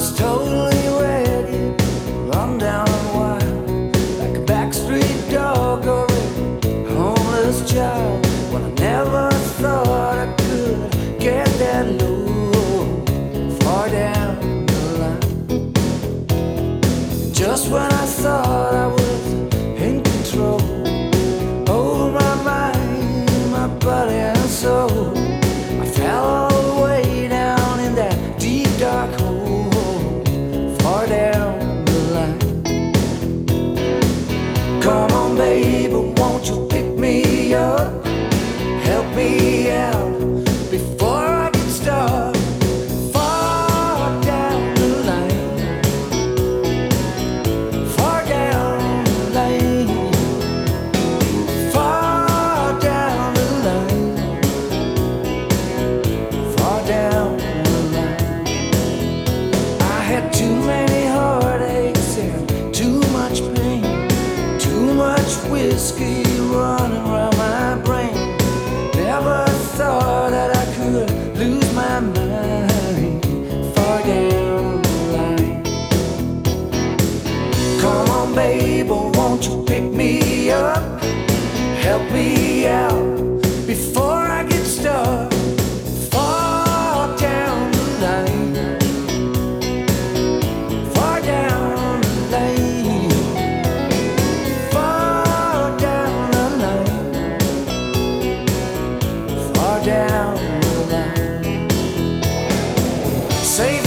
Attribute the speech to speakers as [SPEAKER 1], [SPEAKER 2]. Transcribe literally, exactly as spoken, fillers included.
[SPEAKER 1] was totally ready, run down and wild, like a backstreet dog or a homeless child. When I never thought I could get that low, far down the line. Just when I thought I was in control over my mind, my body and soul, I fell all the way down in that deep dark hole, far down the line. Come on, baby, won't you pick me up, help me out before I get started. Far down the line, far down the lane, far down the line, far down the line. I had too many heartaches and too much pain, too much whiskey running around my brain. Never thought that I could lose my mind, far down the line. Come on, baby, won't you pick me up, help me out before I get stuck. Far down the line, far down the lane, far down the line, far down the line. Say